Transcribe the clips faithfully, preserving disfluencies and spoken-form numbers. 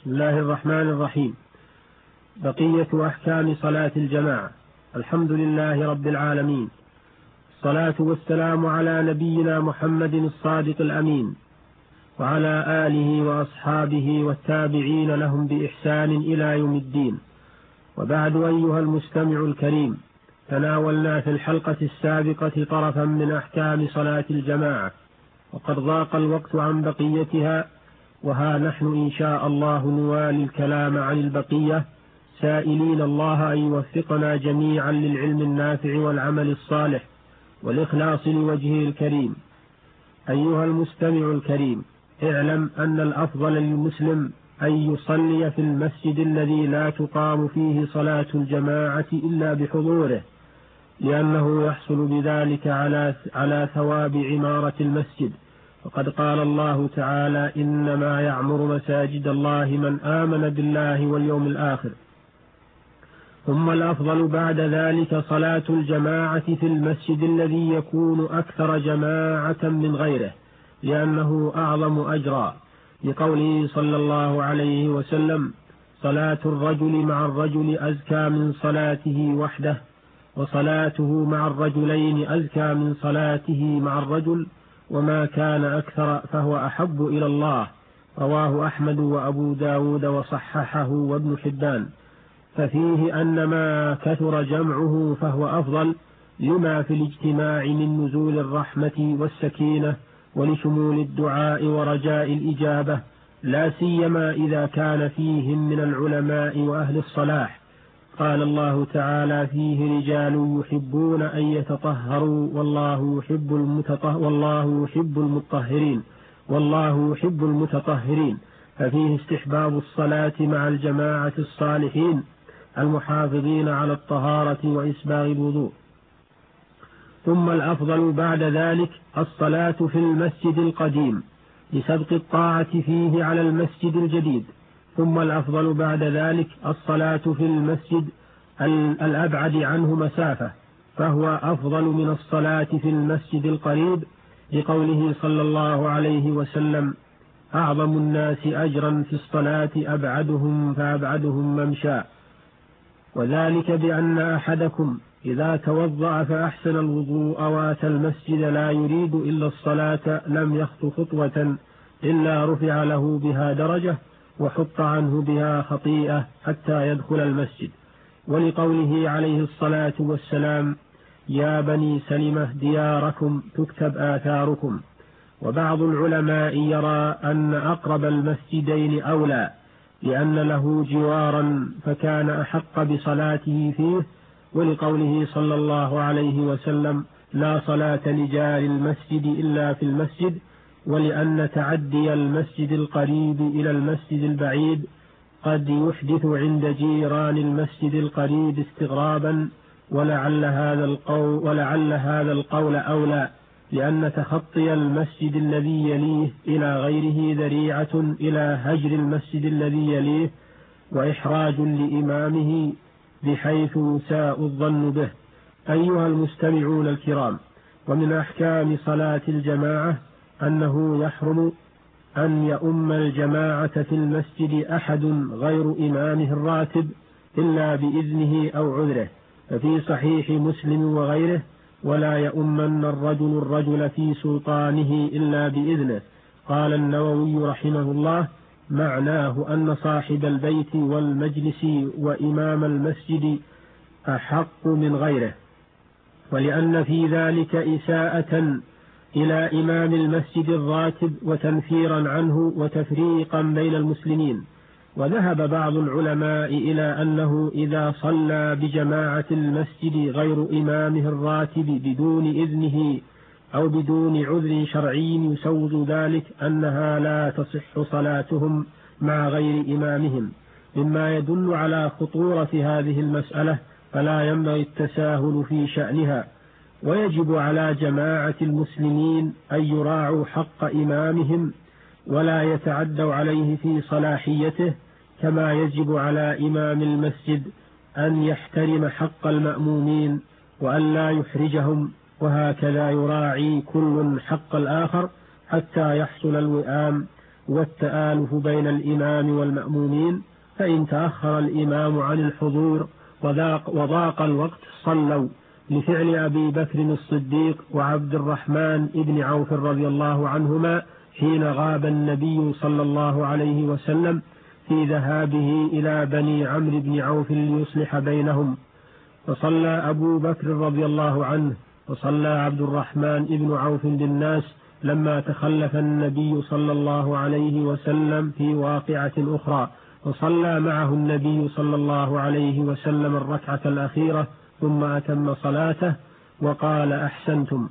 بسم الله الرحمن الرحيم. بقية أحكام صلاة الجماعة. الحمد لله رب العالمين، الصلاة والسلام على نبينا محمد الصادق الأمين وعلى آله وأصحابه والتابعين لهم بإحسان إلى يوم الدين. وبعد، أيها المستمع الكريم، تناولنا في الحلقة السابقة طرفا من أحكام صلاة الجماعة، وقد ضاق الوقت عن بقيتها، وها نحن إن شاء الله نوالي الكلام عن البقية، سائلين الله أن يوفقنا جميعا للعلم النافع والعمل الصالح والإخلاص لوجهه الكريم. أيها المستمع الكريم، اعلم أن الأفضل للمسلم أن يصلي في المسجد الذي لا تقام فيه صلاة الجماعة إلا بحضوره، لأنه يحصل بذلك على على ثواب عمارة المسجد. وقد قال الله تعالى: إنما يعمر مساجد الله من آمن بالله واليوم الآخر. ثم الأفضل بعد ذلك صلاة الجماعة في المسجد الذي يكون أكثر جماعة من غيره، لأنه أعظم أجرا، لقوله صلى الله عليه وسلم: صلاة الرجل مع الرجل أزكى من صلاته وحده، وصلاته مع الرجلين أزكى من صلاته مع الرجل، وما كان أكثر فهو أحب إلى الله. رواه أحمد وأبو داود وصححه وابن حبان. ففيه أن ما كثر جمعه فهو أفضل، لما في الاجتماع من نزول الرحمة والسكينة ولشمول الدعاء ورجاء الإجابة، لا سيما إذا كان فيهم من العلماء وأهل الصلاح. قال الله تعالى: فيه رجال يحبون أن يتطهروا والله يحب المتطه والله يحب المطهرين والله يحب المتطهرين. ففيه استحباب الصلاة مع الجماعة الصالحين المحافظين على الطهارة وإسباغ الوضوء. ثم الأفضل بعد ذلك الصلاة في المسجد القديم لسبق الطاعة فيه على المسجد الجديد. ثم الأفضل بعد ذلك الصلاة في المسجد الأبعد عنه مسافة، فهو أفضل من الصلاة في المسجد القريب، لقوله صلى الله عليه وسلم: أعظم الناس أجرا في الصلاة أبعدهم فأبعدهم ممشى. وذلك بأن أحدكم إذا توضأ فأحسن الوضوء وأتى المسجد لا يريد إلا الصلاة لم يخط خطوة إلا رفع له بها درجة وحط عنه بها خطيئة حتى يدخل المسجد. ولقوله عليه الصلاة والسلام: يا بني سلمة دياركم تكتب آثاركم. وبعض العلماء يرى أن أقرب المسجدين أولى، لأن له جوارا فكان أحق بصلاته فيه، ولقوله صلى الله عليه وسلم: لا صلاة لجار المسجد إلا في المسجد. ولأن تعدي المسجد القريب إلى المسجد البعيد قد يحدث عند جيران المسجد القريب استغرابا، ولعل هذا القول, ولعل هذا القول أولى، لأن تخطي المسجد الذي يليه إلى غيره ذريعة إلى هجر المسجد الذي يليه وإحراج لإمامه بحيث يساء الظن به. أيها المستمعون الكرام، ومن أحكام صلاة الجماعة أنه يحرم أن يؤم الجماعة في المسجد أحد غير إمامه الراتب إلا بإذنه أو عذره. ففي صحيح مسلم وغيره: ولا يؤمن الرجل الرجل في سلطانه إلا بإذنه. قال النووي رحمه الله: معناه أن صاحب البيت والمجلس وإمام المسجد أحق من غيره، ولأن في ذلك إساءة إلى إمام المسجد الراتب وتنفيرا عنه وتفريقا بين المسلمين. وذهب بعض العلماء إلى أنه إذا صلى بجماعة المسجد غير إمامه الراتب بدون إذنه أو بدون عذر شرعي يسوغ ذلك أنها لا تصح صلاتهم مع غير إمامهم، مما يدل على خطورة هذه المسألة، فلا ينبغي التساهل في شأنها. ويجب على جماعة المسلمين أن يراعوا حق إمامهم ولا يتعدوا عليه في صلاحيته، كما يجب على إمام المسجد أن يحترم حق المأمومين وأن لا يحرجهم، وهكذا يراعي كل حق الآخر حتى يحصل الوئام والتآلف بين الإمام والمأمومين، فإن تأخر الإمام عن الحضور وضاق, وضاق الوقت صلوا، لفعل أبي بكر الصديق وعبد الرحمن بن عوف رضي الله عنهما حين غاب النبي صلى الله عليه وسلم في ذهابه إلى بني عمرو بن عوف ليصلح بينهم، فصلى أبو بكر رضي الله عنه وصلى عبد الرحمن بن عوف بالناس لما تخلف النبي صلى الله عليه وسلم في واقعة أخرى، وصلى معه النبي صلى الله عليه وسلم الركعة الأخيرة ثم أتم صلاته وقال: أحسنتم.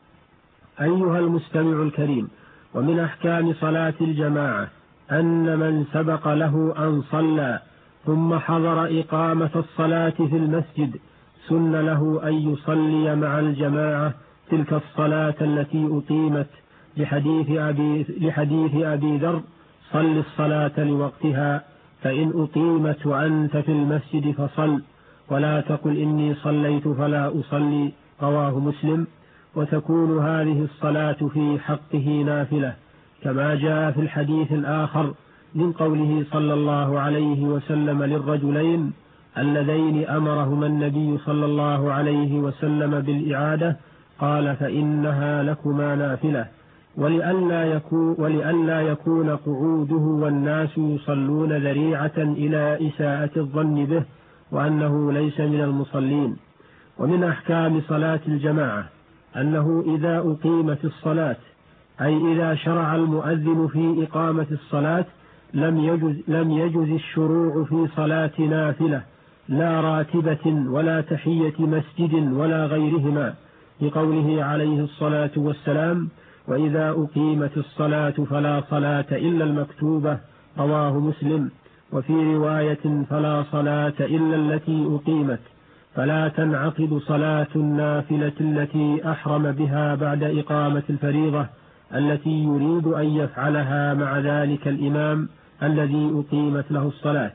أيها المستمع الكريم، ومن أحكام صلاة الجماعة أن من سبق له أن صلى ثم حضر إقامة الصلاة في المسجد سن له أن يصلي مع الجماعة تلك الصلاة التي أقيمت، لحديث أبي, لحديث أبي ذر: صل الصلاة لوقتها، فإن أقيمت وأنت في المسجد فصل، ولا تقل إني صليت فلا أصلي، رواه مسلم. وتكون هذه الصلاة في حقه نافلة، كما جاء في الحديث الآخر من قوله صلى الله عليه وسلم للرجلين اللذين أمرهما النبي صلى الله عليه وسلم بالإعادة، قال: فإنها لكما نافلة، ولئلا يكون, ولئلا يكون قعوده والناس يصلون ذريعة إلى إساءة الظن به وأنه ليس من المصلين. ومن أحكام صلاة الجماعة أنه إذا أقيمت الصلاة، أي إذا شرع المؤذن في إقامة الصلاة، لم يجز, لم يجز الشروع في صلاة نافلة لا راتبة ولا تحية مسجد ولا غيرهما، لقوله عليه الصلاة والسلام: وإذا أقيمت الصلاة فلا صلاة إلا المكتوبة، رواه مسلم. وفي رواية: فلا صلاة إلا التي أقيمت، فلا تنعقد صلاة النافلة التي أحرم بها بعد إقامة الفريضة التي يريد أن يفعلها مع ذلك الإمام الذي أقيمت له الصلاة.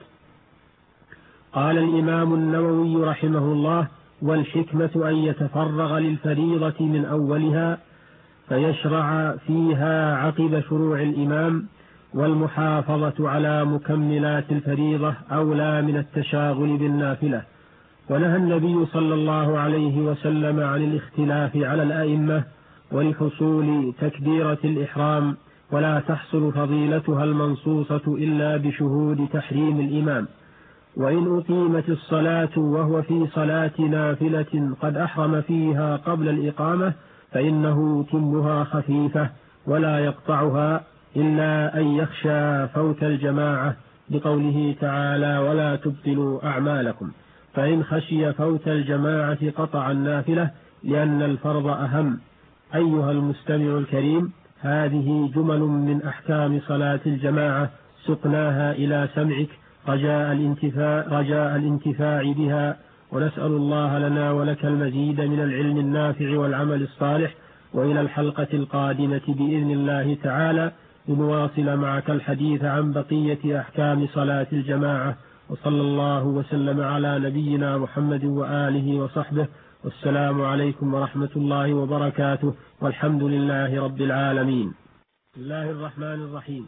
قال الإمام النووي رحمه الله: والحكمة أن يتفرغ للفريضة من أولها فيشرع فيها عقب شروع الإمام، والمحافظة على مكملات الفريضة أولى من التشاغل بالنافلة. ونهى النبي صلى الله عليه وسلم عن الاختلاف على الأئمة ولحصول تكبيرة الإحرام، ولا تحصل فضيلتها المنصوصة إلا بشهود تحريم الإمام. وإن أقيمت الصلاة وهو في صلاة نافلة قد أحرم فيها قبل الإقامة فإنه يتمها خفيفة ولا يقطعها إلا أن يخشى فوت الجماعة، لقوله تعالى: ولا تبطلوا أعمالكم. فإن خشي فوت الجماعة قطع النافلة لأن الفرض أهم. أيها المستمع الكريم، هذه جمل من أحكام صلاة الجماعة سقناها إلى سمعك رجاء الانتفاع, رجاء الانتفاع بها، ونسأل الله لنا ولك المزيد من العلم النافع والعمل الصالح. وإلى الحلقة القادمة بإذن الله تعالى لنواصل معك الحديث عن بقية أحكام صلاة الجماعة. وصلى الله وسلم على نبينا محمد وآله وصحبه، والسلام عليكم ورحمة الله وبركاته، والحمد لله رب العالمين. بسم الله الرحمن الرحيم.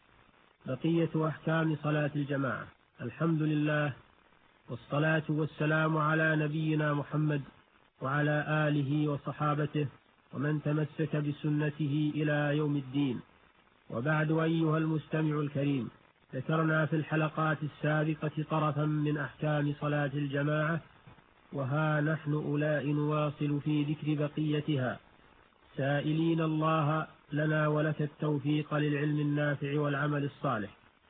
بقية أحكام صلاة الجماعة. الحمد لله، والصلاة والسلام على نبينا محمد وعلى آله وصحابته ومن تمسك بسنته إلى يوم الدين. وبعد، أيها المستمع الكريم، ذكرنا في الحلقات السابقة طرفا من أحكام صلاة الجماعة، وها نحن أولاء نواصل في ذكر بقيتها، سائلين الله لنا ولك التوفيق للعلم النافع والعمل الصالح.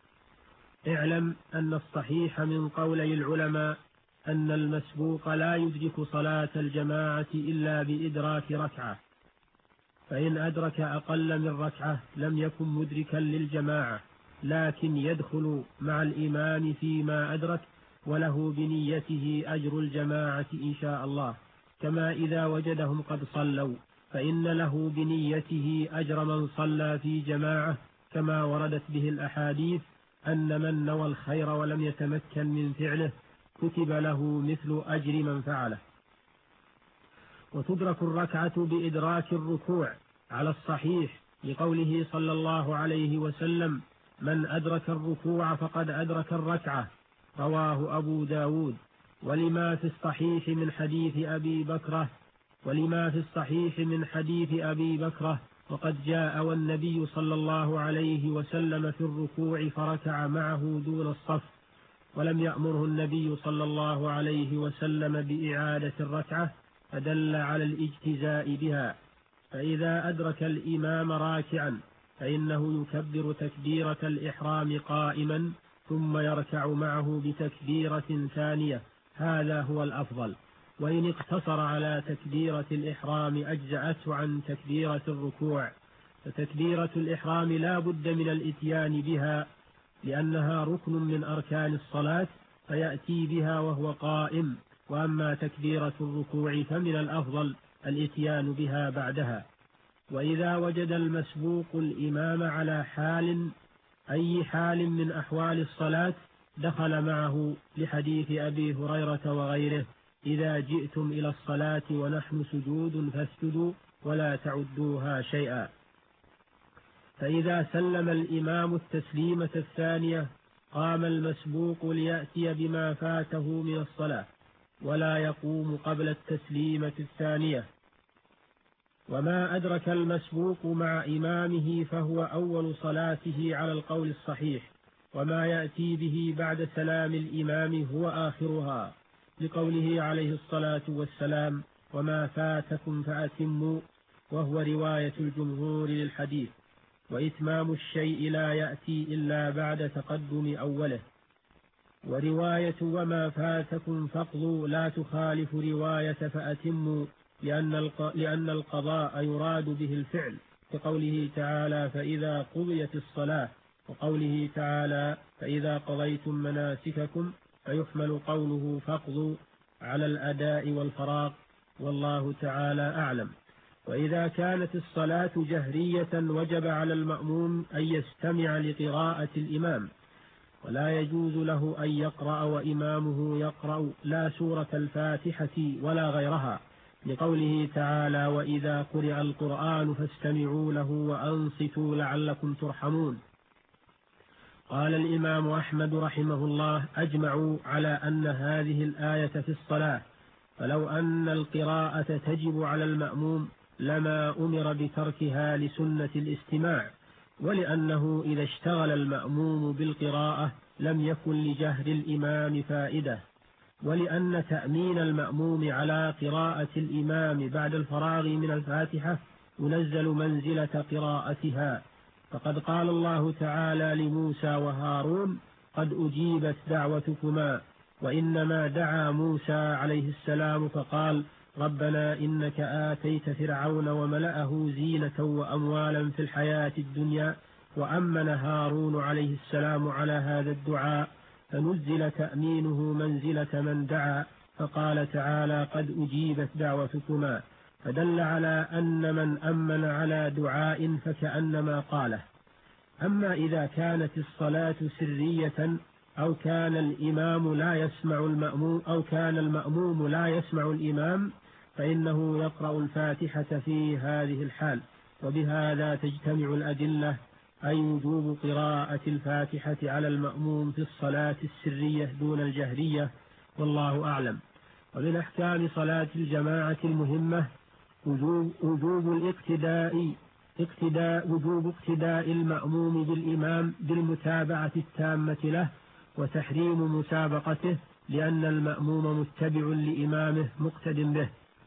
اعلم أن الصحيح من قولي العلماء أن المسبوق لا يدرك صلاة الجماعة إلا بإدراك ركعة، فإن أدرك أقل من ركعة لم يكن مدركا للجماعة، لكن يدخل مع الإمام فيما أدرك، وله بنيته أجر الجماعة إن شاء الله، كما إذا وجدهم قد صلوا فإن له بنيته أجر من صلى في جماعة، كما وردت به الأحاديث أن من نوى الخير ولم يتمكن من فعله كتب له مثل أجر من فعله. وتدرك الركعة بإدراك الركوع على الصحيح، لقوله صلى الله عليه وسلم: من أدرك الركوع فقد أدرك الركعة، رواه أبو داود. ولما في الصحيح من حديث أبي بكرة ولما في الصحيح من حديث أبي بكرة وقد جاء والنبي صلى الله عليه وسلم في الركوع فركع معه دون الصف، ولم يأمره النبي صلى الله عليه وسلم بإعادة الركعة، فدل على الاجتزاء بها. فإذا أدرك الإمام راكعا فإنه يكبر تكبيرة الإحرام قائما ثم يركع معه بتكبيرة ثانية، هذا هو الأفضل. وإن اقتصر على تكبيرة الإحرام أجزأته عن تكبيرة الركوع، فتكبيرة الإحرام لا بد من الإتيان بها لأنها ركن من أركان الصلاة، فيأتي بها وهو قائم. وأما تكبيرة الركوع فمن الأفضل الإتيان بها بعدها. وإذا وجد المسبوق الإمام على حال أي حال من أحوال الصلاة دخل معه، لحديث أبي هريرة وغيره: إذا جئتم إلى الصلاة ونحن سجود فاسجدوا ولا تعدوها شيئا. فإذا سلم الإمام التسليمة الثانية قام المسبوق ليأتي بما فاته من الصلاة، ولا يقوم قبل التسليمة الثانية. وما أدرك المسبوق مع إمامه فهو أول صلاته على القول الصحيح، وما يأتي به بعد سلام الإمام هو آخرها، لقوله عليه الصلاة والسلام: وما فاتكم فأتموا، وهو رواية الجمهور للحديث. وإتمام الشيء لا يأتي إلا بعد تقدم أوله. ورواية وما فاتكم فاقضوا لا تخالف رواية فأتموا، لأن القضاء يراد به الفعل، كقوله تعالى: فإذا قضيت الصلاة، وقوله تعالى: فإذا قضيتم مناسككم، فيحمل قوله فاقضوا على الأداء والفراغ، والله تعالى أعلم. وإذا كانت الصلاة جهرية وجب على المأموم أن يستمع لقراءة الإمام، ولا يجوز له أن يقرأ وإمامه يقرأ لا سورة الفاتحة ولا غيرها، لقوله تعالى: وإذا قرئ القرآن فاستمعوا له وأنصتوا لعلكم ترحمون. قال الإمام أحمد رحمه الله: أجمعوا على أن هذه الآية في الصلاة، فلو أن القراءة تجب على المأموم لما أمر بتركها لسنة الاستماع، ولأنه إذا اشتغل المأموم بالقراءة لم يكن لجهر الإمام فائدة، ولأن تأمين المأموم على قراءة الإمام بعد الفراغ من الفاتحة ينزل منزلة قراءتها. فقد قال الله تعالى لموسى وهارون: قد أجيبت دعوتكما. وإنما دعا موسى عليه السلام فقال: ربنا إنك آتيت فرعون وملأه زينة وأموالا في الحياة الدنيا، وأمن هارون عليه السلام على هذا الدعاء، فنزل تأمينه منزلة من دعا، فقال تعالى: قد أجيبت دعوتكما، فدل على أن من أمن على دعاء فكأنما قاله. أما إذا كانت الصلاة سرية أو كان الإمام لا يسمع المأموم أو كان المأموم لا يسمع الإمام فإنه يقرأ الفاتحة في هذه الحال. وبهذا تجتمع الأدلة أي وجوب قراءة الفاتحة على المأموم في الصلاة السرية دون الجهرية، والله أعلم. ومن أحكام صلاة الجماعة المهمة وجوب, وجوب الاقتداء اقتداء وجوب اقتداء المأموم بالإمام بالمتابعة التامة له، وتحريم مسابقته، لأن المأموم متبع لإمامه مقتد به،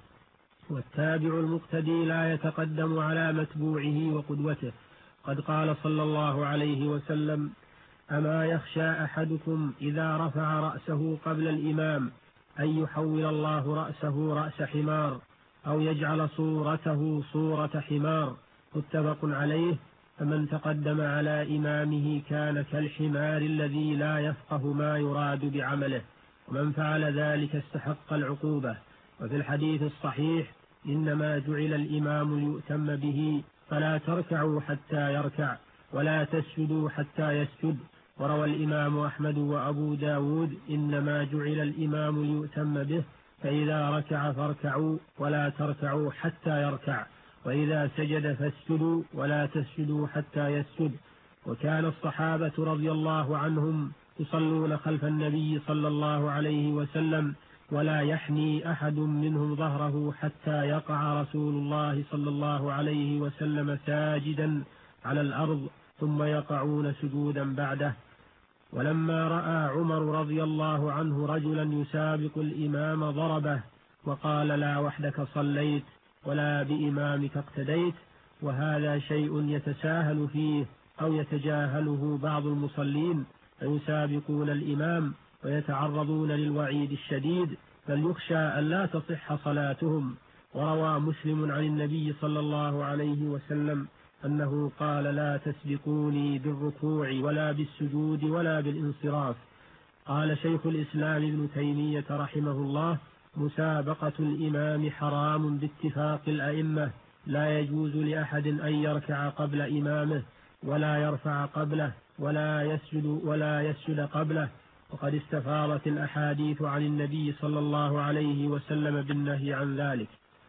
والتابع المقتدي لا يتقدم على متبوعه وقدوته. قد قال صلى الله عليه وسلم: أما يخشى أحدكم إذا رفع رأسه قبل الإمام أن يحول الله رأسه رأس حمار، أو يجعل صورته صورة حمار، متفق عليه. فمن تقدم على إمامه كان كالحمار الذي لا يفقه ما يراد بعمله، ومن فعل ذلك استحق العقوبة. وفي الحديث الصحيح: إنما جعل الإمام ليؤتم به، فلا تركعوا حتى يركع ولا تسجدوا حتى يسجد. وروى الإمام أحمد وأبو داود: إنما جعل الإمام ليؤتم به، فإذا ركع فاركعوا ولا تركعوا حتى يركع. وإذا سجد فاسجدوا ولا تسجدوا حتى يسجد. وكان الصحابة رضي الله عنهم يصلون خلف النبي صلى الله عليه وسلم ولا يحني أحد منهم ظهره حتى يقع رسول الله صلى الله عليه وسلم ساجدا على الأرض ثم يقعون سجودا بعده. ولما رأى عمر رضي الله عنه رجلا يسابق الإمام ضربه وقال لا وحدك صليت ولا بإمامك اقتديت، وهذا شيء يتساهل فيه أو يتجاهله بعض المصلين فيسابقون الإمام ويتعرضون للوعيد الشديد، بل يخشى أن لا تصح صلاتهم. وروى مسلم عن النبي صلى الله عليه وسلم أنه قال لا تسبقوني بالركوع ولا بالسجود ولا بالانصراف. قال شيخ الإسلام ابن تيمية رحمه الله مسابقة الإمام حرام باتفاق الأئمة، لا يجوز لأحد أن يركع قبل إمامه ولا يرفع قبله ولا يسجد ولا يسجد قبله، وقد استفاضت الأحاديث عن النبي صلى الله عليه وسلم بالنهي عن ذلك.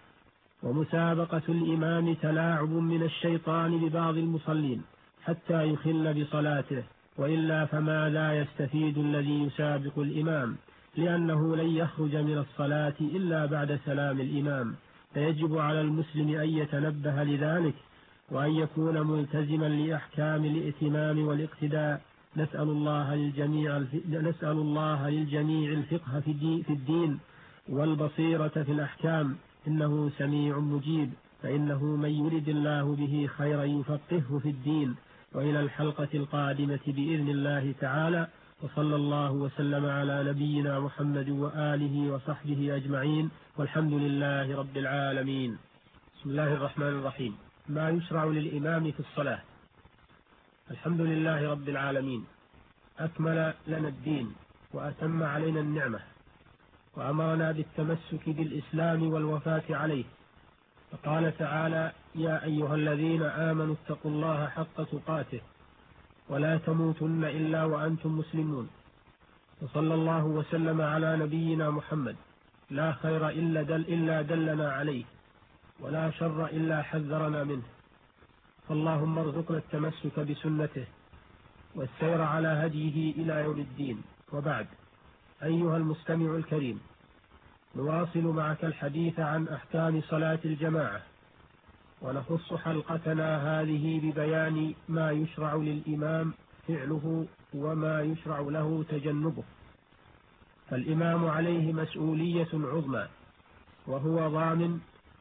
ومسابقة الإمام تلاعب من الشيطان ببعض المصلين حتى يخل بصلاته، وإلا فما لا يستفيد الذي يسابق الإمام، لأنه لن يخرج من الصلاة إلا بعد سلام الإمام، فيجب على المسلم أن يتنبه لذلك وأن يكون ملتزما لأحكام الائتمام والاقتداء. نسأل الله للجميع نسأل الله للجميع الفقه في الدين والبصيرة في الأحكام، إنه سميع مجيب، فإنه من يرد الله به خيرا يفقهه في الدين. وإلى الحلقة القادمة بإذن الله تعالى، وصلى الله وسلم على نبينا محمد وآله وصحبه أجمعين، والحمد لله رب العالمين. بسم الله الرحمن الرحيم. ما يشرع للإمام في الصلاة. الحمد لله رب العالمين، أكمل لنا الدين وأتم علينا النعمة، وأمرنا بالتمسك بالإسلام والوفاة عليه، فقال تعالى يا أيها الذين آمنوا اتقوا الله حق تقاته ولا تموتن إلا وأنتم مسلمون. وصلى الله وسلم على نبينا محمد، لا خير إلا, دل إلا دلنا عليه، ولا شر إلا حذرنا منه، فاللهم ارزقنا التمسك بسنته والسير على هديه إلى يوم الدين. وبعد، أيها المستمع الكريم، نواصل معك الحديث عن أحكام صلاة الجماعة، ونخص حلقتنا هذه ببيان ما يشرع للإمام فعله وما يشرع له تجنبه. فالإمام عليه مسؤولية عظمى، وهو ضامن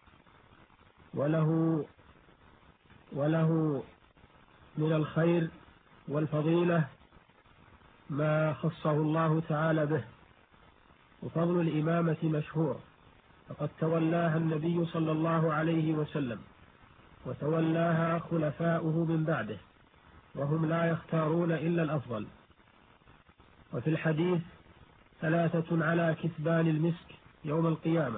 وله وله من الخير والفضيلة ما خصه الله تعالى به. وفضل الإمامة مشهور، فقد تولاها النبي صلى الله عليه وسلم، وتولاها خلفاؤه من بعده، وهم لا يختارون إلا الأفضل. وفي الحديث ثلاثة على كثبان المسك يوم القيامة: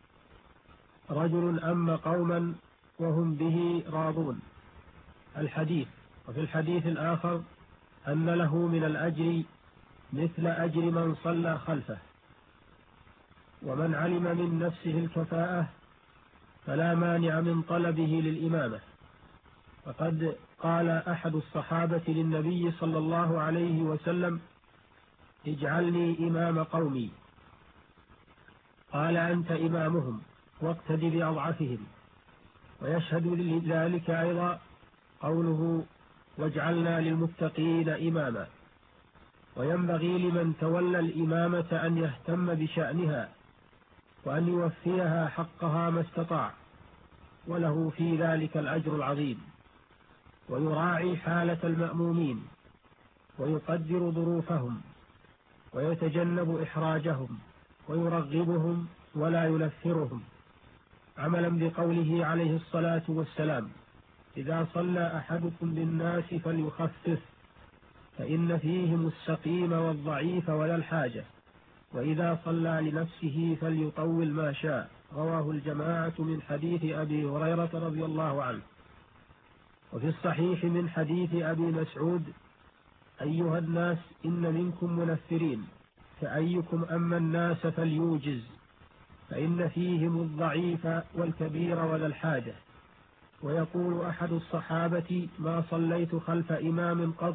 رجل أم قوما وهم به راضون. الحديث. وفي الحديث الآخر أن له من الأجر مثل أجر من صلى خلفه، ومن علم من نفسه الكفاءة فلا مانع من طلبه للإمامة. فقد قال أحد الصحابة للنبي صلى الله عليه وسلم: اجعلني إمام قومي. قال: أنت إمامهم واقتد بأضعفهم. ويشهد لذلك أيضا قوله: واجعلنا للمتقين إماما. وينبغي لمن تولى الإمامة أن يهتم بشأنها وأن يوفيها حقها ما استطاع، وله في ذلك الأجر العظيم، ويراعي حالة المأمومين ويقدر ظروفهم ويتجنب إحراجهم ويرغبهم ولا ينفرهم، عملا بقوله عليه الصلاة والسلام: إذا صلى أحدكم بالناس فليخفف، فإن فيهم السقيم والضعيف ولا الحاجة، وإذا صلى لنفسه فليطول ما شاء. رواه الجماعة من حديث أبي هريرة رضي الله عنه. وفي الصحيح من حديث أبي مسعود: أيها الناس إن منكم منفرين، فأيكم أما الناس فليوجز، فإن فيهم الضعيف والكبير ولا الحاجة، ويقول أحد الصحابة: ما صليت خلف إمام قط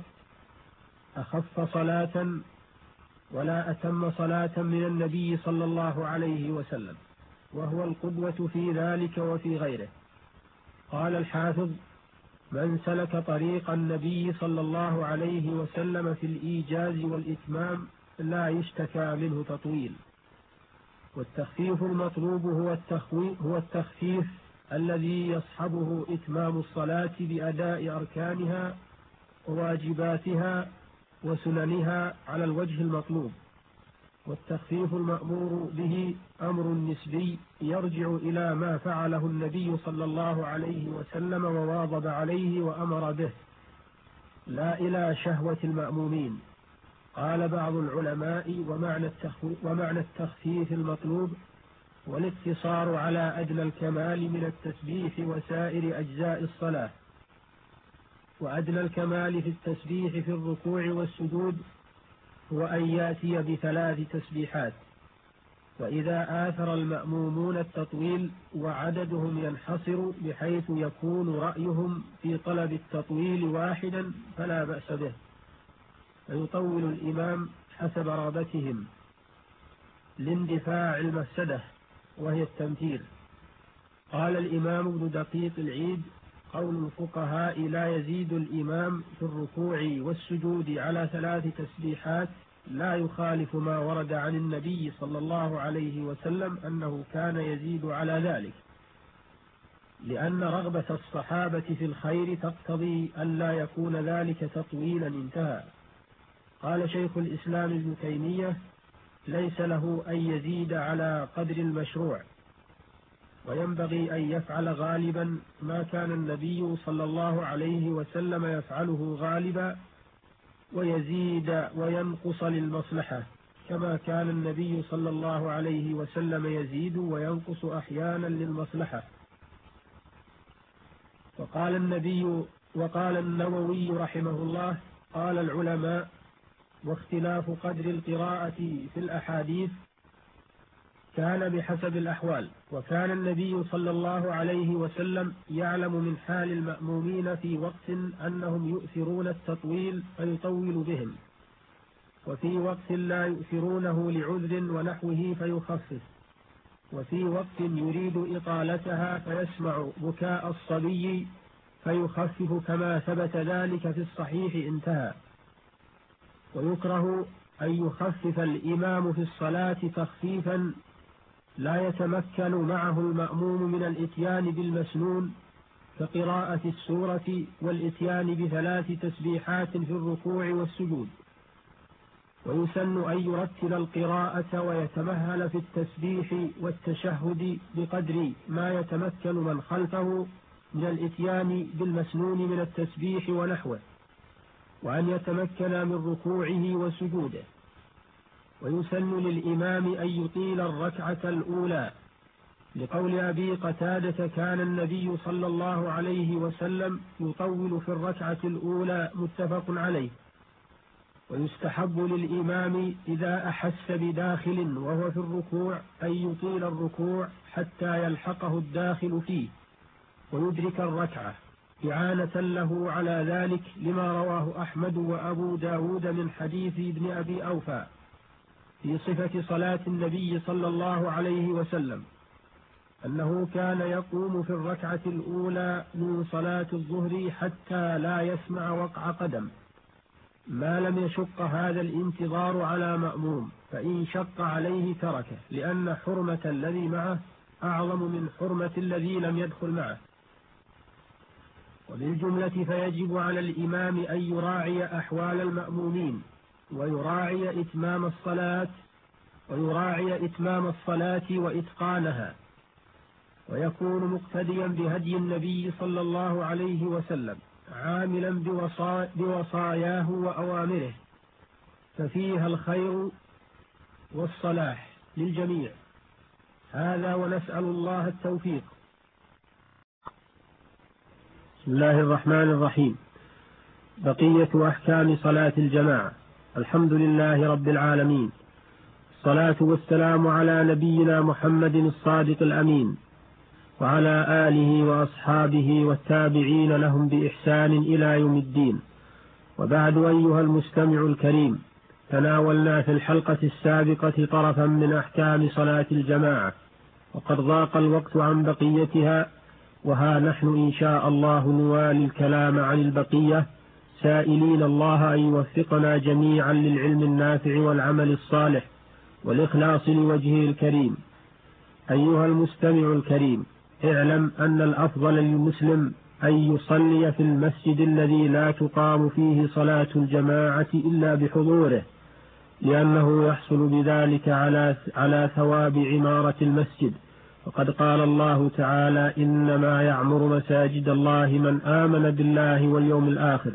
أخف صلاة ولا أتم صلاة من النبي صلى الله عليه وسلم، وهو القدوة في ذلك وفي غيره. قال الحافظ: من سلك طريق النبي صلى الله عليه وسلم في الإيجاز والإتمام لا يشتكى منه تطويل. والتخفيف المطلوب هو هو التخفيف الذي يصحبه إتمام الصلاة بأداء أركانها وواجباتها وسننها على الوجه المطلوب. والتخفيف المأمور به أمر نسبي يرجع إلى ما فعله النبي صلى الله عليه وسلم وواظب عليه وأمر به، لا إلى شهوة المأمومين. قال بعض العلماء: ومعنى التخفيف, ومعنى التخفيف المطلوب والاقتصار على أدنى الكمال من التسبيح وسائر أجزاء الصلاة. وأدنى الكمال في التسبيح في الركوع والسجود هو أن يأتي بثلاث تسبيحات. وإذا آثر المأمومون التطويل وعددهم ينحصر بحيث يكون رأيهم في طلب التطويل واحدا فلا بأس به، فيطول الإمام حسب رغبتهم لاندفاع المفسدة وهي التمثيل. قال الإمام ابن دقيق العيد: قول الفقهاء لا يزيد الإمام في الركوع والسجود على ثلاث تسبيحات لا يخالف ما ورد عن النبي صلى الله عليه وسلم أنه كان يزيد على ذلك، لأن رغبة الصحابة في الخير تقتضي أن لا يكون ذلك تطويلا انتهى. قال شيخ الإسلام ابن تيمية: ليس له أن يزيد على قدر المشروع، وينبغي أن يفعل غالبا ما كان النبي صلى الله عليه وسلم يفعله غالبا، ويزيد وينقص للمصلحة، كما كان النبي صلى الله عليه وسلم يزيد وينقص أحيانا للمصلحة. وقال النبي وقال النووي رحمه الله: قال العلماء: واختلاف قدر القراءة في الأحاديث كان بحسب الأحوال، وكان النبي صلى الله عليه وسلم يعلم من حال المأمومين في وقت أنهم يؤثرون التطويل فيطول بهم، وفي وقت لا يؤثرونه لعذر ونحوه فيخفف، وفي وقت يريد إطالتها فيسمع بكاء الصبي فيخفف كما ثبت ذلك في الصحيح انتهى. ويكره أن يخفف الإمام في الصلاة تخفيفا لا يتمكن معه المأموم من الإتيان بالمسنون كقراءة السورة والإتيان بثلاث تسبيحات في الركوع والسجود. ويسن أن يرتل القراءة ويتمهل في التسبيح والتشهد بقدر ما يتمكن من خلفه من الإتيان بالمسنون من التسبيح ونحوه، وأن يتمكن من ركوعه وسجوده. ويسن للإمام أن يطيل الركعة الأولى، لقول أبي قتادة: كان النبي صلى الله عليه وسلم يطول في الركعة الأولى، متفق عليه. ويستحب للإمام إذا أحس بداخل وهو في الركوع أن يطيل الركوع حتى يلحقه الداخل فيه ويدرك الركعة، إعانة له على ذلك، لما رواه أحمد وأبو داود من حديث ابن أبي أوفى في صفة صلاة النبي صلى الله عليه وسلم أنه كان يقوم في الركعة الأولى من صلاة الظهر حتى لا يسمع وقع قدم، ما لم يشق هذا الانتظار على مأموم، فإن شق عليه تركه، لأن حرمة الذي معه أعظم من حرمة الذي لم يدخل معه. وبالجملة فيجب على الإمام أن يراعي أحوال المأمومين ويراعي إتمام الصلاة ويراعي إتمام الصلاة وإتقانها، ويكون مقتديا بهدي النبي صلى الله عليه وسلم، عاملا بوصا بوصاياه وأوامره، ففيها الخير والصلاح للجميع. هذا ونسأل الله التوفيق. بسم الله الرحمن الرحيم. بقية أحكام صلاة الجماعة. الحمد لله رب العالمين، الصلاة والسلام على نبينا محمد الصادق الأمين، وعلى آله وأصحابه والتابعين لهم بإحسان إلى يوم الدين. وبعد، أيها المستمع الكريم، تناولنا في الحلقة السابقة طرفا من أحكام صلاة الجماعة، وقد ضاق الوقت عن بقيتها، وها نحن إن شاء الله نوالي الكلام عن البقية، سائلين الله أن يوفقنا جميعا للعلم النافع والعمل الصالح والإخلاص لوجهه الكريم. أيها المستمع الكريم، اعلم أن الأفضل للمسلم أن يصلي في المسجد الذي لا تقام فيه صلاة الجماعة إلا بحضوره، لأنه يحصل بذلك على على ثواب عمارة المسجد. وقد قال الله تعالى: إنما يعمر مساجد الله من آمن بالله واليوم الآخر.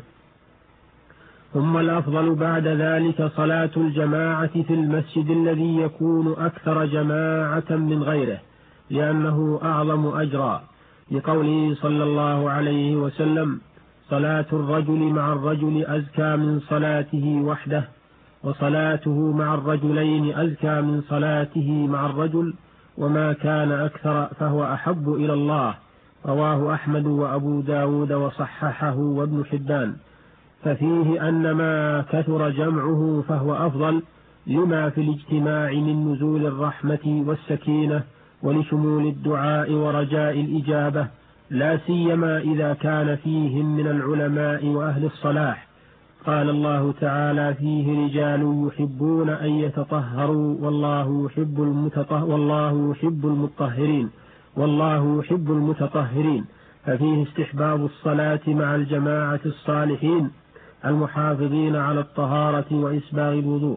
ثم الأفضل بعد ذلك صلاة الجماعة في المسجد الذي يكون أكثر جماعة من غيره، لأنه أعظم أجرا، لقوله صلى الله عليه وسلم: صلاة الرجل مع الرجل أزكى من صلاته وحده، وصلاته مع الرجلين أزكى من صلاته مع الرجل، وما كان أكثر فهو أحب إلى الله. رواه أحمد وأبو داود وصححه وابن حبان. ففيه أن ما كثر جمعه فهو أفضل، لما في الاجتماع من نزول الرحمة والسكينة، ولشمول الدعاء ورجاء الإجابة، لا سيما إذا كان فيهم من العلماء وأهل الصلاح. قال الله تعالى: فيه رجال يحبون أن يتطهروا والله يحب المتطهر والله يحب المطهرين والله يحب المتطهرين. ففيه استحباب الصلاة مع الجماعة الصالحين المحافظين على الطهارة وإسباغ الوضوء.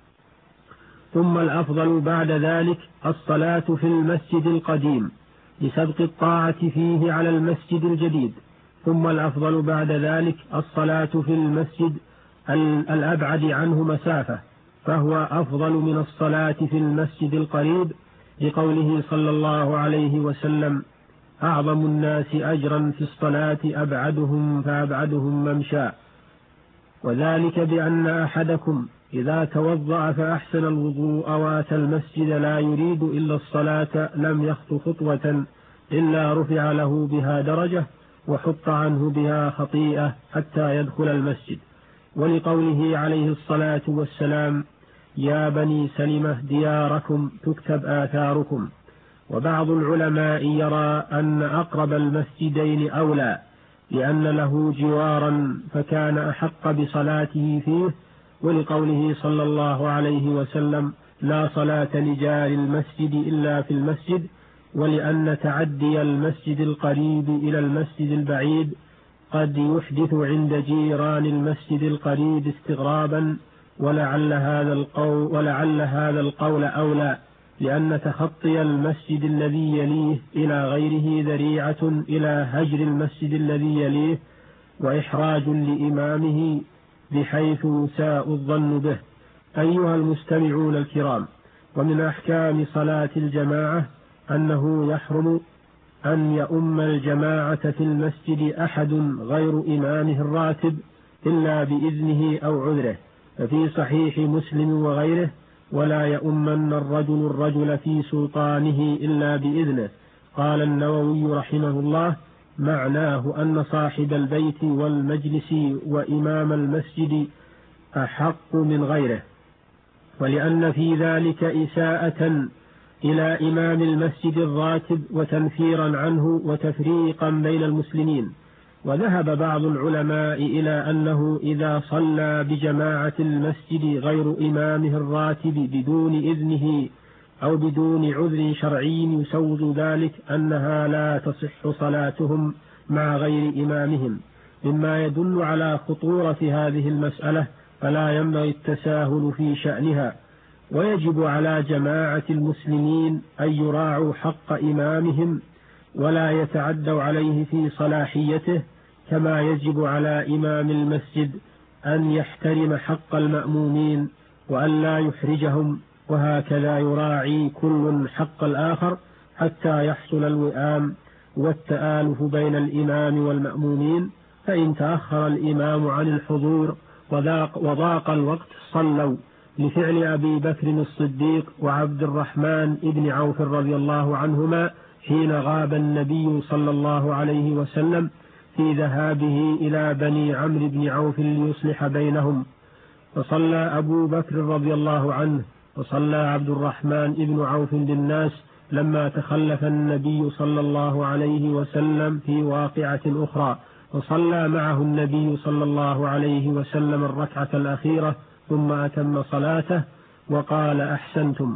ثم الأفضل بعد ذلك الصلاة في المسجد القديم، لسبق الطاعة فيه على المسجد الجديد. ثم الأفضل بعد ذلك الصلاة في المسجد الأبعد عنه مسافة، فهو أفضل من الصلاة في المسجد القريب، لقوله صلى الله عليه وسلم: أعظم الناس أجرا في الصلاة أبعدهم فأبعدهم ممشى. وذلك بأن أحدكم إذا توضأ فأحسن الوضوء وأتى المسجد لا يريد إلا الصلاة لم يخط خطوة إلا رفع له بها درجة وحط عنه بها خطيئة حتى يدخل المسجد. ولقوله عليه الصلاة والسلام: يا بني سلمة دياركم تكتب آثاركم. وبعض العلماء يرى أن أقرب المسجدين أولى، لأن له جوارا فكان أحق بصلاته فيه، ولقوله صلى الله عليه وسلم: لا صلاة لجار المسجد إلا في المسجد، ولأن تعدي المسجد القريب إلى المسجد البعيد قد يحدث عند جيران المسجد القريب استغرابا، ولعل هذا القول, ولعل هذا القول أولى، لأن تخطي المسجد الذي يليه إلى غيره ذريعة إلى هجر المسجد الذي يليه وإحراج لإمامه بحيث يساء الظن به. أيها المستمعون الكرام، ومن أحكام صلاة الجماعة أنه يحرم أن يؤم الجماعة في المسجد أحد غير إمامه الراتب إلا بإذنه أو عذره. ففي صحيح مسلم وغيره: ولا يؤمن الرجل الرجل في سلطانه إلا بإذنه. قال النووي رحمه الله: معناه أن صاحب البيت والمجلس وإمام المسجد أحق من غيره، ولأن في ذلك إساءة إلى إمام المسجد الراتب وتنفيرا عنه وتفريقا بين المسلمين. وذهب بعض العلماء إلى أنه إذا صلى بجماعة المسجد غير إمامه الراتب بدون إذنه أو بدون عذر شرعي يسوغ ذلك أنها لا تصح صلاتهم مع غير إمامهم، مما يدل على خطورة هذه المسألة، فلا ينبغي التساهل في شأنها. ويجب على جماعة المسلمين أن يراعوا حق إمامهم ولا يتعدوا عليه في صلاحيته، كما يجب على إمام المسجد أن يحترم حق المأمومين وأن لا يحرجهم، وهكذا يراعي كل حق الآخر حتى يحصل الوئام والتآلف بين الإمام والمأمومين. فإن تأخر الإمام عن الحضور وضاق, وضاق الوقت صلوا، لفعل أبي بكر الصديق وعبد الرحمن بن عوف رضي الله عنهما حين غاب النبي صلى الله عليه وسلم في ذهابه إلى بني عمرو بن عوف ليصلح بينهم، فصلى أبو بكر رضي الله عنه وصلى عبد الرحمن بن عوف بالناس لما تخلف النبي صلى الله عليه وسلم في واقعة أخرى، وصلى معه النبي صلى الله عليه وسلم الركعة الأخيرة ثم أتم صلاته وقال: أحسنتم.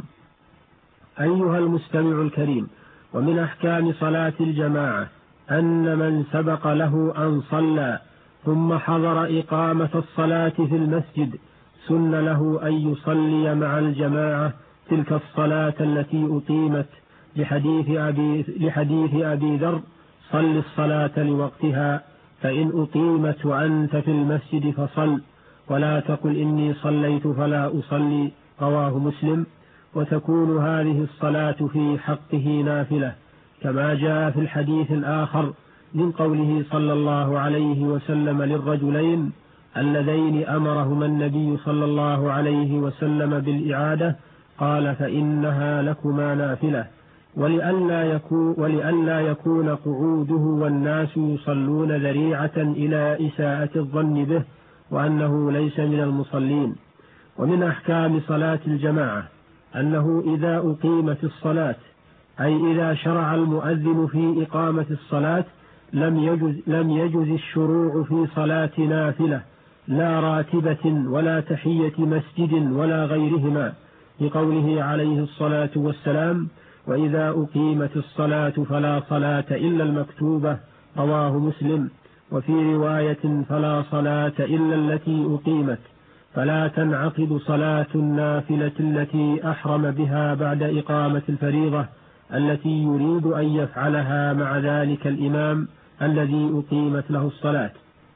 أيها المستمع الكريم، ومن أحكام صلاة الجماعة أن من سبق له أن صلى ثم حضر إقامة الصلاة في المسجد سن له أن يصلي مع الجماعة تلك الصلاة التي أقيمت، لحديث أبي, لحديث أبي ذر: صل الصلاة لوقتها، فإن أقيمت وأنت في المسجد فصل، ولا تقل إني صليت فلا أصلي، رواه مسلم. وتكون هذه الصلاة في حقه نافلة، كما جاء في الحديث الآخر من قوله صلى الله عليه وسلم للرجلين اللذين أمرهما النبي صلى الله عليه وسلم بالإعادة، قال: فإنها لكما نافلة، ولئلا يكون, ولئلا يكون قعوده والناس يصلون ذريعة إلى إساءة الظن به وأنه ليس من المصلين. ومن أحكام صلاة الجماعة أنه إذا أقيمت الصلاة، أي إذا شرع المؤذن في إقامة الصلاة، لم يجز, لم يجز الشروع في صلاة نافلة لا راتبة ولا تحية مسجد ولا غيرهما، لقوله عليه الصلاة والسلام: وإذا أقيمت الصلاة فلا صلاة إلا المكتوبة، رواه مسلم. وفي رواية: فلا صلاة إلا التي أقيمت، فلا تنعقد صلاة النافلة التي أحرم بها بعد إقامة الفريضة التي يريد أن يفعلها مع ذلك الإمام الذي أقيمت له الصلاة.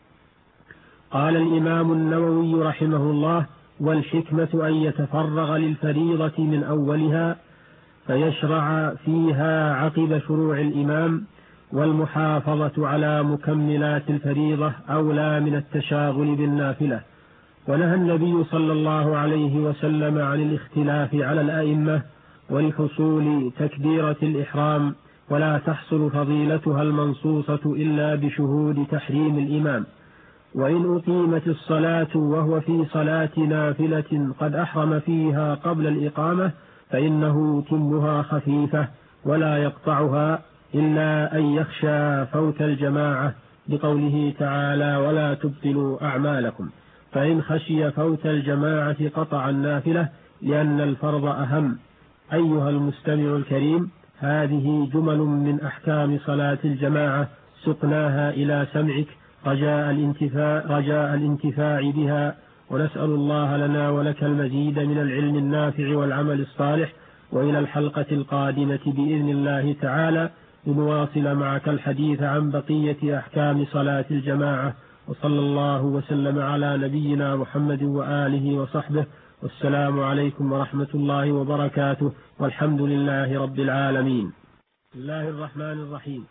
قال الإمام النووي رحمه الله: والحكمة أن يتفرغ للفريضة من أولها فيشرع فيها عقب شروع الإمام، والمحافظة على مكملات الفريضة أولى من التشاغل بالنافلة. ونهى النبي صلى الله عليه وسلم عن الاختلاف على الأئمة ولحصول تكبيرة الإحرام، ولا تحصل فضيلتها المنصوصة إلا بشهود تحريم الإمام. وإن أقيمت الصلاة وهو في صلاة نافلة قد أحرم فيها قبل الإقامة فإنه يتمها خفيفة ولا يقطعها إلا أن يخشى فوت الجماعة، بقوله تعالى: ولا تبطلوا أعمالكم. فإن خشي فوت الجماعة قطع النافلة لأن الفرض أهم. أيها المستمع الكريم، هذه جمل من أحكام صلاة الجماعة سقناها إلى سمعك رجاء الانتفاع, رجاء الانتفاع بها، ونسأل الله لنا ولك المزيد من العلم النافع والعمل الصالح. وإلى الحلقة القادمة بإذن الله تعالى لنواصل معك الحديث عن بقية أحكام صلاة الجماعة. وصلى الله وسلم على نبينا محمد وآله وصحبه، والسلام عليكم ورحمة الله وبركاته، والحمد لله رب العالمين. بسم الله الرحمن الرحيم.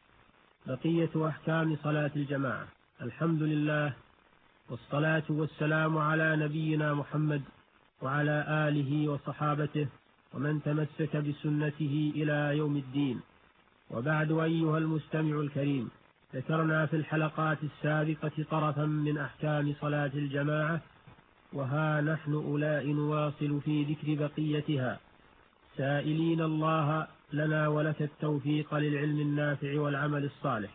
بقية أحكام صلاة الجماعة. الحمد لله، والصلاة والسلام على نبينا محمد وعلى آله وصحابته ومن تمسك بسنته إلى يوم الدين. وبعد، أيها المستمع الكريم، ذكرنا في الحلقات السابقة طرفا من أحكام صلاة الجماعة، وها نحن أولاء نواصل في ذكر بقيتها، سائلين الله لنا ولك التوفيق للعلم النافع والعمل الصالح.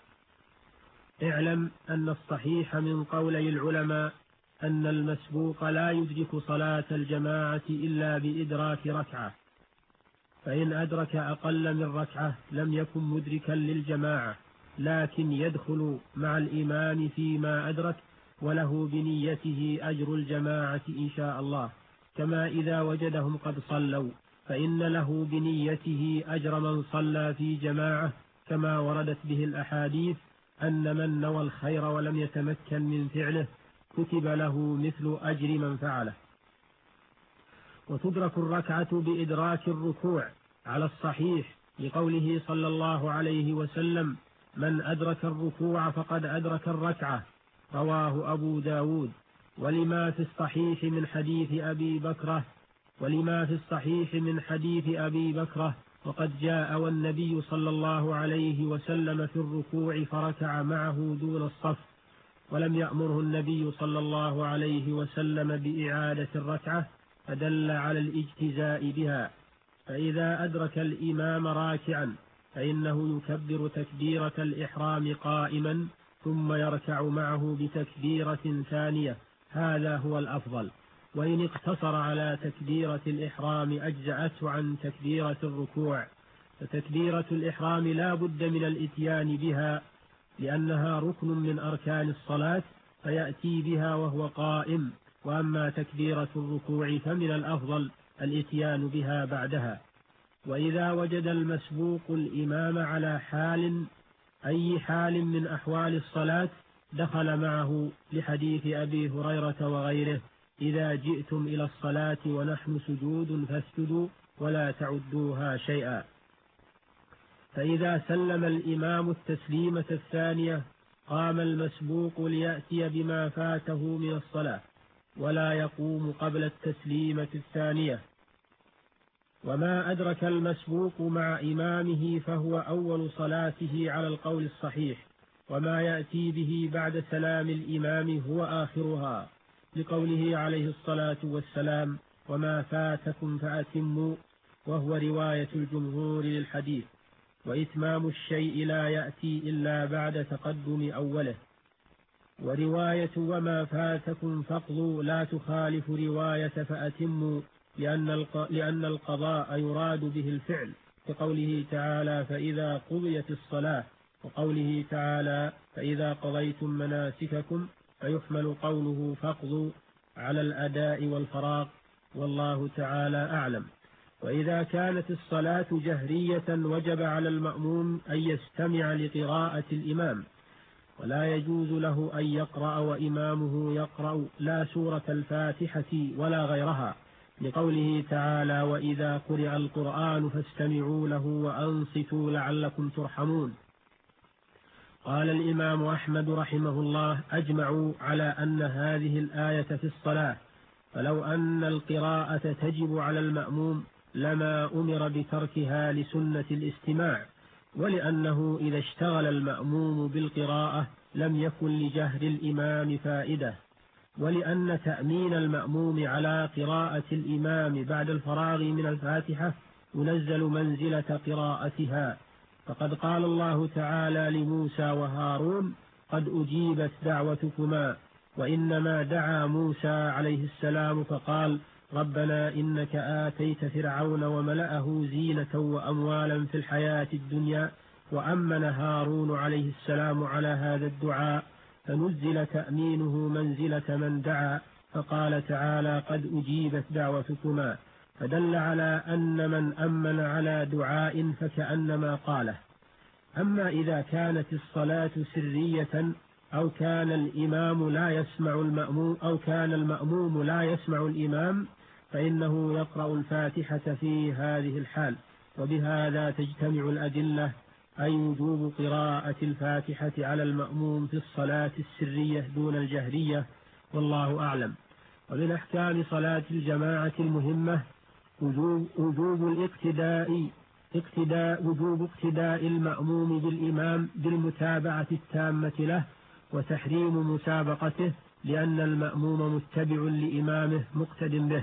اعلم أن الصحيح من قولي العلماء أن المسبوق لا يدرك صلاة الجماعة إلا بإدراك ركعة، فإن أدرك أقل من ركعة لم يكن مدركا للجماعة، لكن يدخل مع الإمام فيما أدرك، وله بنيته أجر الجماعة إن شاء الله، كما إذا وجدهم قد صلوا فإن له بنيته أجر من صلى في جماعة، كما وردت به الأحاديث أن من نوى الخير ولم يتمكن من فعله كتب له مثل أجر من فعله. وتدرك الركعة بإدراك الركوع على الصحيح، لقوله صلى الله عليه وسلم: من أدرك الركوع فقد أدرك الركعة، رواه أبو داود. ولما في الصحيح من حديث أبي بكرة ولما في الصحيح من حديث أبي بكرة وقد جاء والنبي صلى الله عليه وسلم في الركوع فركع معه دون الصف، ولم يأمره النبي صلى الله عليه وسلم بإعادة الركعة، فدل على الاجتزاء بها. فإذا أدرك الإمام راكعا فإنه يكبر تكبيرة الإحرام قائما ثم يركع معه بتكبيرة ثانية، هذا هو الأفضل. وإن اقتصر على تكبيرة الإحرام أجزأته عن تكبيرة الركوع، فتكبيرة الإحرام لا بد من الإتيان بها لأنها ركن من أركان الصلاة، فيأتي بها وهو قائم. وأما تكبيرة الركوع فمن الأفضل الإتيان بها بعدها. وإذا وجد المسبوق الإمام على حال أي حال من أحوال الصلاة دخل معه، لحديث أبي هريرة وغيره: إذا جئتم إلى الصلاة ونحن سجود فاسجدوا ولا تعدوها شيئا. فإذا سلم الإمام التسليمة الثانية قام المسبوق ليأتي بما فاته من الصلاة، ولا يقوم قبل التسليمة الثانية. وما أدرك المسبوق مع إمامه فهو أول صلاته على القول الصحيح، وما يأتي به بعد سلام الإمام هو آخرها، لقوله عليه الصلاة والسلام: وما فاتكم فأتموا، وهو رواية الجمهور للحديث. وإتمام الشيء لا يأتي إلا بعد تقدم أوله. ورواية وما فاتكم فاقضوا لا تخالف رواية فأتموا، لأن القضاء يراد به الفعل، كقوله تعالى: فإذا قضيت الصلاة، وقوله تعالى: فإذا قضيتم مناسككم، فيحمل قوله فاقضوا على الأداء والفراغ، والله تعالى أعلم. وإذا كانت الصلاة جهرية وجب على المأموم أن يستمع لقراءة الإمام، ولا يجوز له أن يقرأ وإمامه يقرأ لا سورة الفاتحة ولا غيرها، لقوله تعالى: وإذا قرئ القرآن فاستمعوا له وأنصتوا لعلكم ترحمون. قال الإمام أحمد رحمه الله: أجمعوا على أن هذه الآية في الصلاة، فلو أن القراءة تجب على المأموم لما أمر بتركها لسنة الاستماع، ولأنه إذا اشتغل المأموم بالقراءة لم يكن لجهر الإمام فائدة، ولأن تأمين المأموم على قراءة الإمام بعد الفراغ من الفاتحة ينزل منزلة قراءتها. فقد قال الله تعالى لموسى وهارون: قد أجيبت دعوتكما. وإنما دعا موسى عليه السلام فقال: ربنا إنك آتيت فرعون وملأه زينة وأموالا في الحياة الدنيا، وأمن هارون عليه السلام على هذا الدعاء، فنزل تأمينه منزلة من دعا، فقال تعالى: قد أجيبت دعوتكما، فدل على أن من أمن على دعاء فكأنما قاله. أما إذا كانت الصلاة سرية أو كان الإمام لا يسمع المأموم أو كان المأموم لا يسمع الإمام فإنه يقرأ الفاتحة في هذه الحال. وبهذا تجتمع الأدلة أي وجوب قراءة الفاتحة على المأموم في الصلاة السرية دون الجهرية، والله أعلم. ومن أحكام صلاة الجماعة المهمة وجوب, وجوب الاقتداء اقتداء وجوب اقتداء المأموم بالإمام بالمتابعة التامة له، وتحريم مسابقته، لأن المأموم متبع لإمامه مقتد به،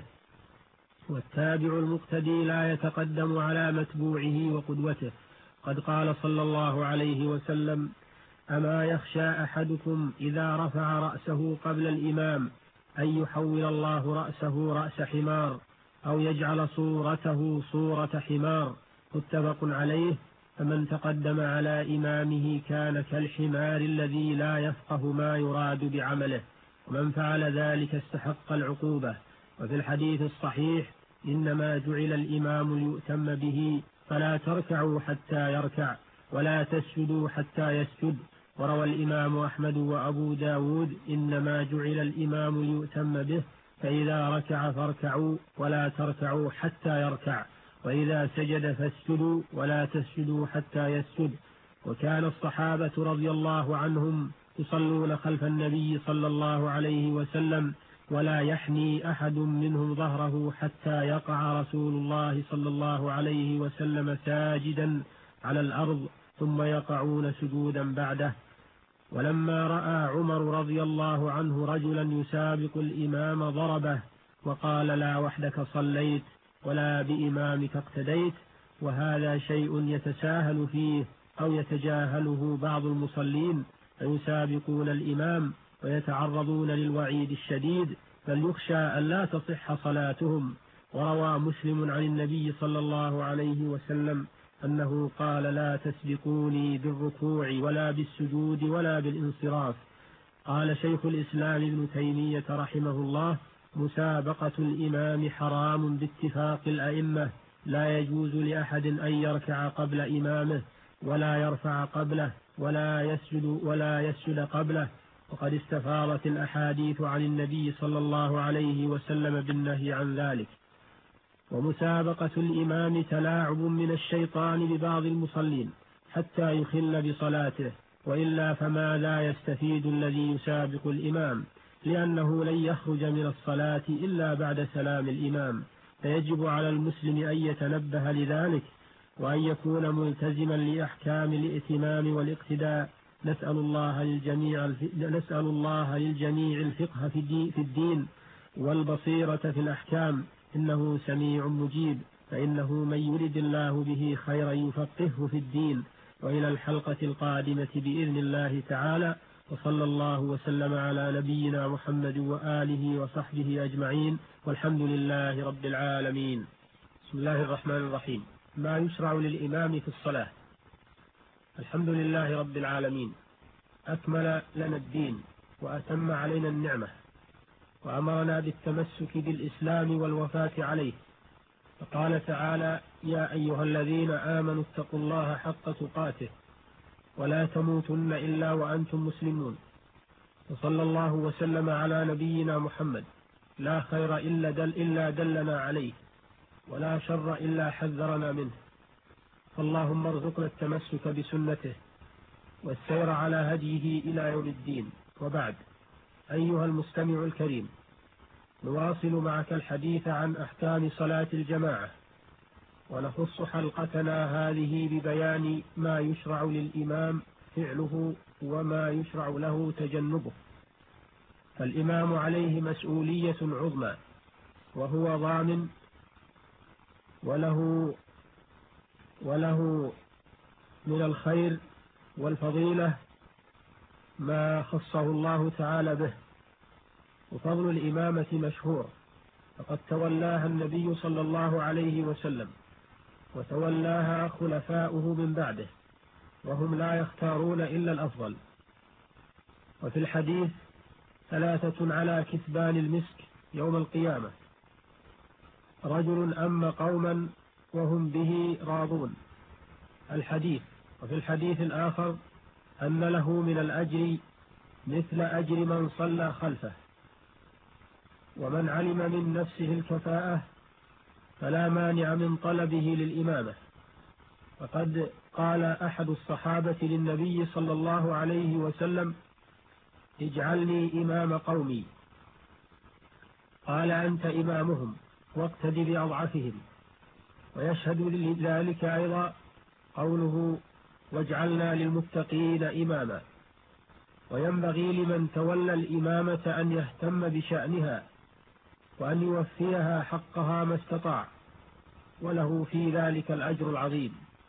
والتابع المقتدي لا يتقدم على متبوعه وقدوته. قد قال صلى الله عليه وسلم: أما يخشى أحدكم إذا رفع رأسه قبل الإمام أن يحول الله رأسه رأس حمار، أو يجعل صورته صورة حمار، متفق عليه. فمن تقدم على إمامه كان كالحمار الذي لا يفقه ما يراد بعمله، ومن فعل ذلك استحق العقوبة. وفي الحديث الصحيح: إنما جعل الإمام ليؤتم به، فلا تركعوا حتى يركع ولا تسجدوا حتى يسجد. وروى الإمام أحمد وأبو داود: إنما جعل الإمام ليؤتم به، فإذا ركع فاركعوا ولا تركعوا حتى يركع، وإذا سجد فاسجدوا ولا تسجدوا حتى يسجد. وكان الصحابة رضي الله عنهم يصلون خلف النبي صلى الله عليه وسلم ولا يحني أحد منهم ظهره حتى يقع رسول الله صلى الله عليه وسلم ساجدا على الأرض ثم يقعون سجودا بعده. ولما رأى عمر رضي الله عنه رجلا يسابق الإمام ضربه وقال: لا وحدك صليت ولا بإمامك اقتديت. وهذا شيء يتساهل فيه أو يتجاهله بعض المصلين فيسابقون الإمام ويتعرضون للوعيد الشديد، بل يخشى أن لا تصح صلاتهم. وروى مسلم عن النبي صلى الله عليه وسلم أنه قال: لا تسبقوني بالركوع ولا بالسجود ولا بالانصراف. قال شيخ الإسلام ابن تيمية رحمه الله: مسابقة الإمام حرام باتفاق الأئمة، لا يجوز لأحد أن يركع قبل إمامه ولا يرفع قبله ولا يسجد ولا يسجد قبله. وقد استفاضت الأحاديث عن النبي صلى الله عليه وسلم بالنهي عن ذلك. ومسابقة الإمام تلاعب من الشيطان ببعض المصلين حتى يخل بصلاته، وإلا فماذا يستفيد الذي يسابق الإمام، لأنه لن يخرج من الصلاة إلا بعد سلام الإمام. فيجب على المسلم أن يتنبه لذلك وأن يكون ملتزما لأحكام الائتمام والاقتداء. نسأل الله للجميع نسأل الله للجميع الفقه في الدين والبصيرة في الأحكام، إنه سميع مجيب. فإنه من يرد الله به خيرا يفقهه في الدين. وإلى الحلقة القادمة بإذن الله تعالى، وصلى الله وسلم على نبينا محمد وآله وصحبه أجمعين، والحمد لله رب العالمين. بسم الله الرحمن الرحيم. ما يشرع للإمام في الصلاة. الحمد لله رب العالمين، أكمل لنا الدين وأتم علينا النعمة، وأمرنا بالتمسك بالإسلام والوفاة عليه. فقال تعالى: يا أيها الذين آمنوا اتقوا الله حق تقاته ولا تموتن إلا وأنتم مسلمون. وصلى الله وسلم على نبينا محمد. لا خير إلا, دل إلا دلنا عليه، ولا شر إلا حذرنا منه. فاللهم ارزقنا التمسك بسنته والسير على هديه إلى يوم الدين. وبعد، أيها المستمع الكريم، نواصل معك الحديث عن أحكام صلاة الجماعة، ونخص حلقتنا هذه ببيان ما يشرع للإمام فعله وما يشرع له تجنبه. فالإمام عليه مسؤولية عظمى، وهو ضامن وله وله من الخير والفضيلة ما خصه الله تعالى به. وفضل الإمامة مشهور، فقد تولاها النبي صلى الله عليه وسلم، وتولاها خلفاؤه من بعده، وهم لا يختارون إلا الأفضل. وفي الحديث: ثلاثة على كثبان المسك يوم القيامة: رجل أم قوما وهم به راضون. الحديث. وفي الحديث الآخر: أن له من الأجر مثل أجر من صلى خلفه، ومن علم من نفسه الكفاءة فلا مانع من طلبه للإمامة. فقد قال أحد الصحابة للنبي صلى الله عليه وسلم: اجعلني إمام قومي. قال: أنت إمامهم واقتد بأضعفهم. ويشهد لذلك أيضا قوله: واجعلنا للمتقين إماما. وينبغي لمن تولى الإمامة أن يهتم بشأنها وأن يوفيها حقها ما استطاع، وله في ذلك الأجر العظيم.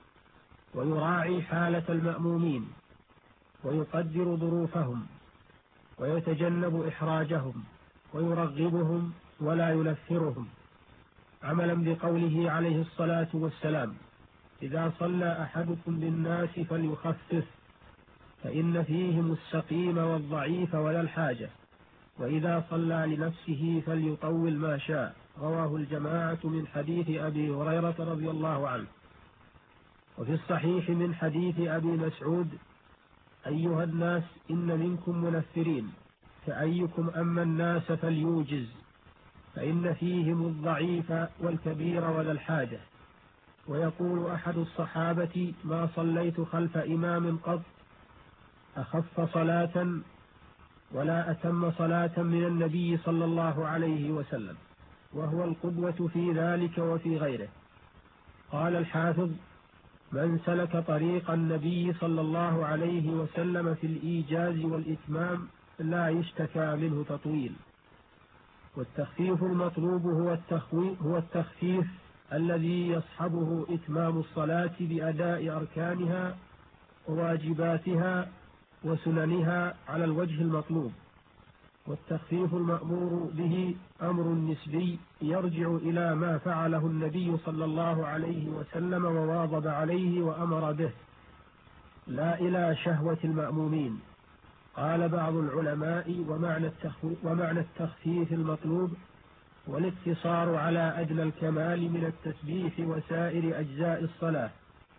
ويراعي حالة المأمومين ويقدر ظروفهم ويتجنب إحراجهم ويرغبهم ولا ينفرهم، عملا بقوله عليه الصلاة والسلام: إذا صلى أحدكم بالناس فليخفف، فإن فيهم السقيم والضعيف ولا الحاجة، وإذا صلى لنفسه فليطول ما شاء. رواه الجماعة من حديث أبي هريرة رضي الله عنه. وفي الصحيح من حديث أبي مسعود: أيها الناس، إن منكم منفرين، فأيكم أما الناس فليوجز، فإن فيهم الضعيف والكبير ولا الحاجة. ويقول أحد الصحابة: ما صليت خلف إمام قط أخف صلاة ولا أتم صلاة من النبي صلى الله عليه وسلم، وهو القدوة في ذلك وفي غيره. قال الحافظ: من سلك طريق النبي صلى الله عليه وسلم في الإيجاز والإتمام لا يشتكى منه تطويل. والتخفيف المطلوب هو هو التخفيف الذي يصحبه إتمام الصلاة بأداء أركانها وواجباتها وسننها على الوجه المطلوب. والتخفيف المأمور به أمر نسبي يرجع إلى ما فعله النبي صلى الله عليه وسلم وواظب عليه وأمر به، لا إلى شهوة المأمومين. قال بعض العلماء: ومعنى التخفيف, ومعنى التخفيف المطلوب والاقتصار على أدنى الكمال من التسبيح وسائر أجزاء الصلاة.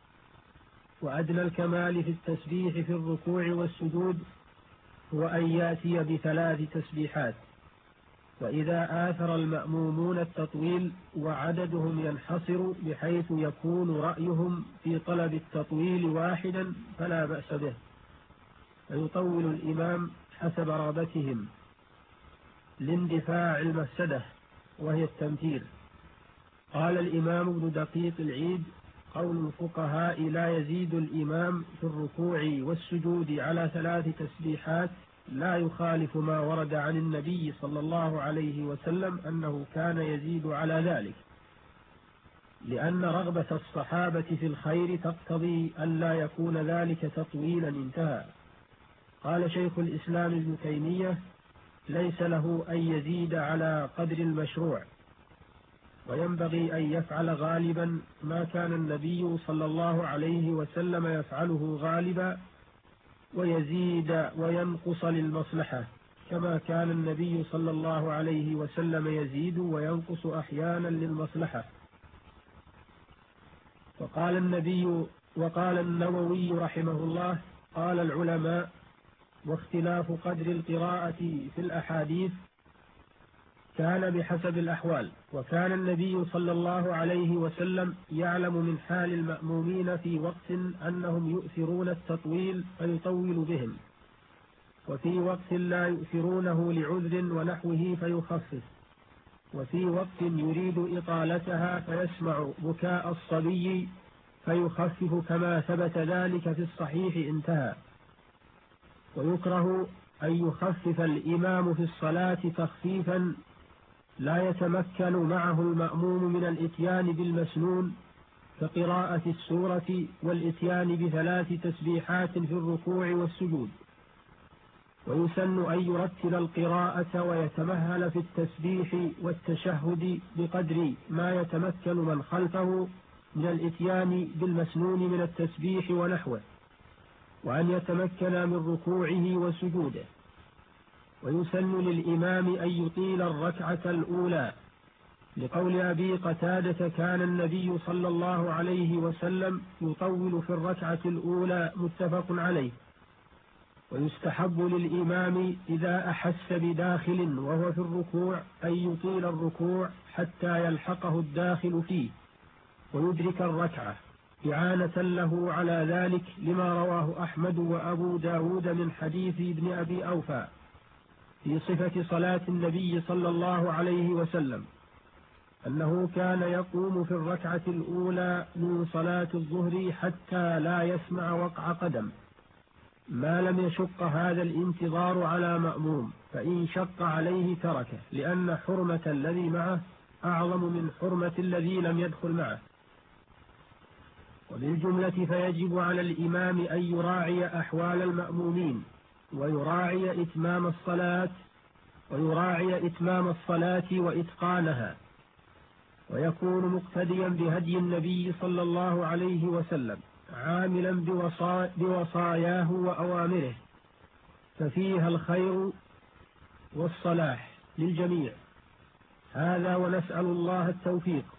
وأدنى الكمال في التسبيح في الركوع والسجود هو أن يأتي بثلاث تسبيحات. وإذا آثر المأمومون التطويل وعددهم ينحصر بحيث يكون رأيهم في طلب التطويل واحدا فلا بأس به، فيطول الإمام حسب رغبتهم لاندفاع المفسدة وهي التمثيل. قال الإمام ابن دقيق العيد: قول الفقهاء لا يزيد الإمام في الركوع والسجود على ثلاث تسبيحات لا يخالف ما ورد عن النبي صلى الله عليه وسلم أنه كان يزيد على ذلك، لأن رغبة الصحابة في الخير تقتضي أن لا يكون ذلك تطويلا انتهى. قال شيخ الإسلام ابن تيمية: ليس له أن يزيد على قدر المشروع، وينبغي أن يفعل غالبا ما كان النبي صلى الله عليه وسلم يفعله غالبا، ويزيد وينقص للمصلحة، كما كان النبي صلى الله عليه وسلم يزيد وينقص أحيانا للمصلحة. وقال النبي وقال النووي رحمه الله: قال العلماء: واختلاف قدر القراءة في الأحاديث كان بحسب الأحوال. وكان النبي صلى الله عليه وسلم يعلم من حال المأمومين في وقت أنهم يؤثرون التطويل فيطول بهم، وفي وقت لا يؤثرونه لعذر ونحوه فيخفف، وفي وقت يريد إطالتها فيسمع بكاء الصبي فيخفف كما ثبت ذلك في الصحيح انتهى. ويكره أن يخفف الإمام في الصلاة تخفيفا لا يتمكن معه المأموم من الإتيان بالمسنون كقراءة السورة والإتيان بثلاث تسبيحات في الركوع والسجود. ويسن أن يرتل القراءة ويتمهل في التسبيح والتشهد بقدر ما يتمكن من خلفه من الإتيان بالمسنون من التسبيح ونحوه، وأن يتمكن من ركوعه وسجوده. ويسن للإمام أن يطيل الركعة الأولى، لقول أبي قتادة: كان النبي صلى الله عليه وسلم يطول في الركعة الأولى، متفق عليه. ويستحب للإمام إذا أحس بداخل وهو في الركوع أن يطيل الركوع حتى يلحقه الداخل فيه ويدرك الركعة، إعانة له على ذلك، لما رواه أحمد وأبو داود من حديث ابن أبي أوفى في صفة صلاة النبي صلى الله عليه وسلم أنه كان يقوم في الركعة الأولى من صلاة الظهر حتى لا يسمع وقع قدم، ما لم يشق هذا الانتظار على مأموم، فإن شق عليه تركه، لأن حرمة الذي معه أعظم من حرمة الذي لم يدخل معه. وبالجملة فيجب على الإمام أن يراعي أحوال المأمومين، ويراعي إتمام الصلاة ويراعي إتمام الصلاة وإتقانها، ويكون مقتديا بهدي النبي صلى الله عليه وسلم، عاملا بوصا بوصاياه وأوامره، ففيها الخير والصلاح للجميع. هذا ونسأل الله التوفيق.